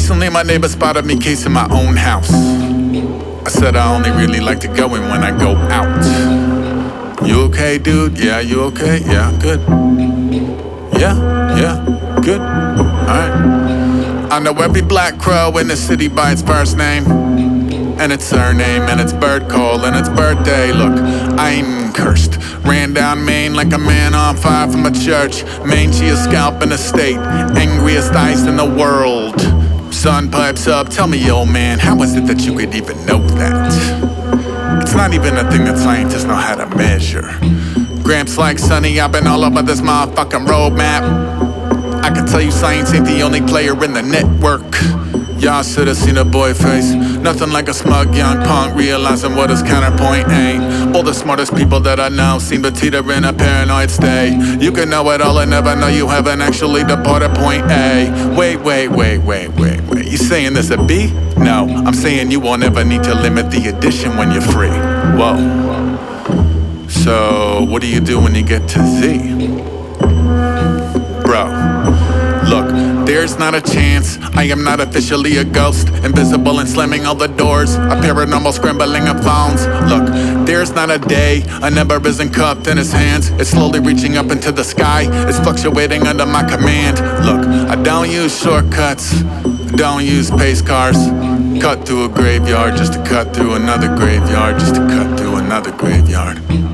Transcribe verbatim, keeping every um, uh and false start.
Recently my neighbor spotted me casing my own house. I said I only really like to go in when I go out. You okay, dude? Yeah, you okay? Yeah, good. Yeah, yeah, good. Alright. I know every black crow in the city by its first name, and its surname, and its bird call, and its birthday. Look, I'm cursed. Ran down Maine like a man on fire from a church. Mangiest scalp in the state, angriest ice in the world. Sun pipes up, tell me, old man, how is it that you could even know that? It's not even a thing that scientists know how to measure. Gramps like Sonny, I've been all over this motherfucking roadmap. I can tell you science ain't the only player in the network. Y'all should've seen a boy face. Nothing like a smug young punk realizing what his counterpoint ain't. All the smartest people that I know seem to teeter in a paranoid state. You can know it all and never know you haven't actually departed point A. Wait, wait, wait, wait, wait, wait. You saying this a B? No, I'm saying you won't ever need to limit the addition when you're free. Whoa. So, what do you do when you get to Z? Bro, look, there's not a chance. I am not officially a ghost, invisible and slamming all the doors, a paranormal scrambling of phones. Look, there's not a day a number isn't cupped in his hands. It's slowly reaching up into the sky. It's fluctuating under my command. Look, I don't use shortcuts, don't use pace cars. Cut through a graveyard just to cut through another graveyard, just to cut through another graveyard.